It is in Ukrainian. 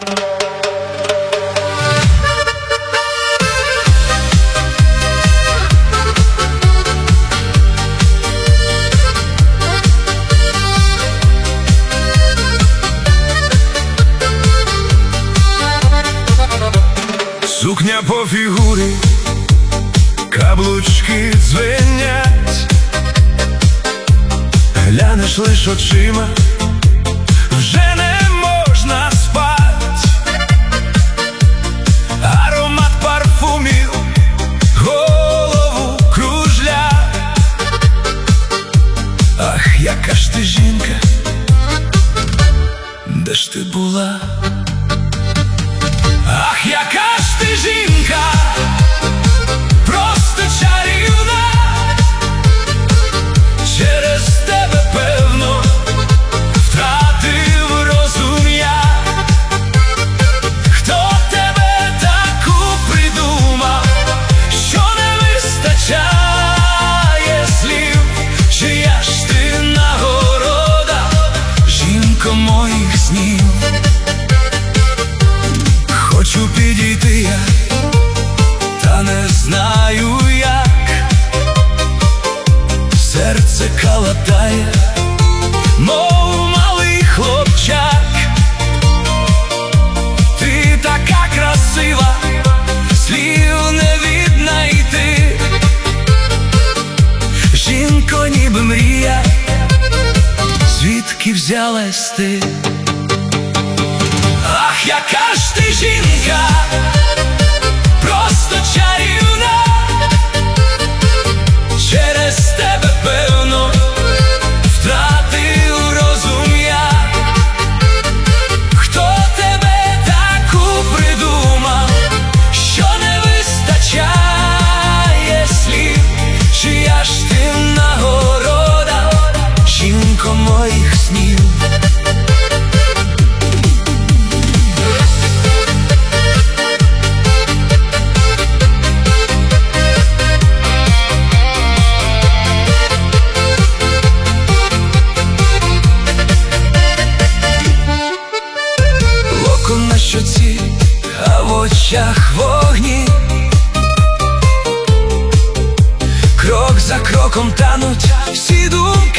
Сукня по фігурі, каблучки дзвенять, глянеш лиш очима, вже не можна спать. Аромат парфумів голову кружля. Ах, яка ж ти жінка, де ж ти була? Ах, яка ж ти жінка, просто чарівна. Через тебе, певно, втратив розум я. Хто тебе таку придумав, що не вистачає слів? Чия ж ти нагорода, жінко моїх снів? Хочу підійти я, та не знаю як. Серце калатає, мов малий хлопчак. Ти така красива, слів не віднайти. Жінко, ніби мрія, звідки взялась ти? Ах, яка ж ти жінка, просто чарівна. Через тебе, певно, втратив розум я. Хто тебе таку придумав, що не вистачає слів? Чия ж ти нагорода, жінко моїх снів? На щоці, а в очах вогні. Крок за кроком тануть всі думки.